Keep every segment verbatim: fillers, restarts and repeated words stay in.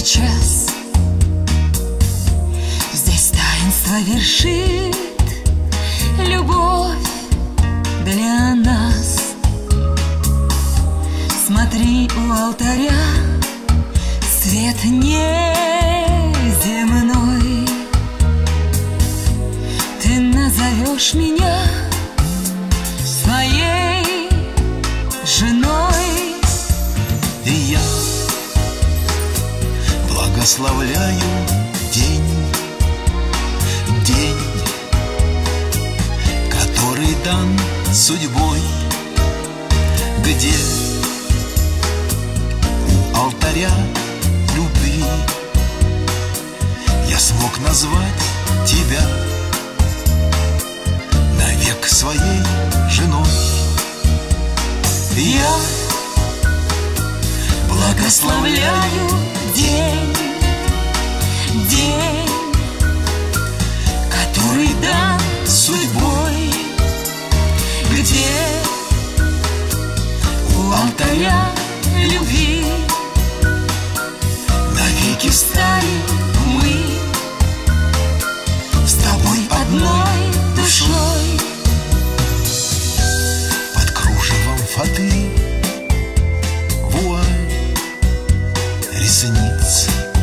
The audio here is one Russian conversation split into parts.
час. Здесь таинство вершит любовь для нас. Смотри, у алтаря свет неземной. Ты назовешь меня своей женой. И я благословляю день, день, который дан судьбой, где у алтаря любви я смог назвать тебя навек своей женой. Я благословляю день, день, который дан судьбой, где у алтаря любви навеки стали мы с тобой одной душой. Под кружевом фаты вуаль ресниц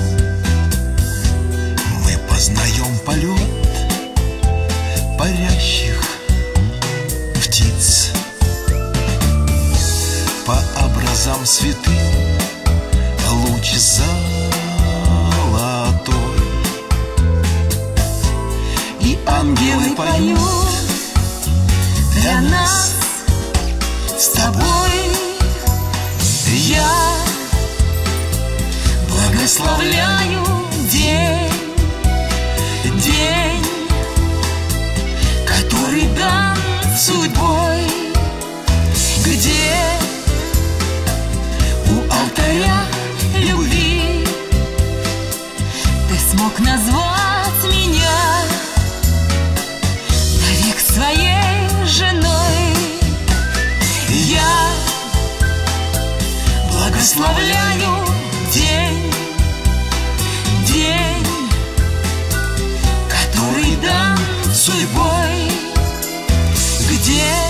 мы познаем полет парящих птиц. По образам святым луч золотой, И ангелы поют для нас с тобой. Я благословляю день, день, который дан судьбой, где у алтаря любви ты смог назвать меня навек своей женой. Я благословляю день, день, который дан судьбой, где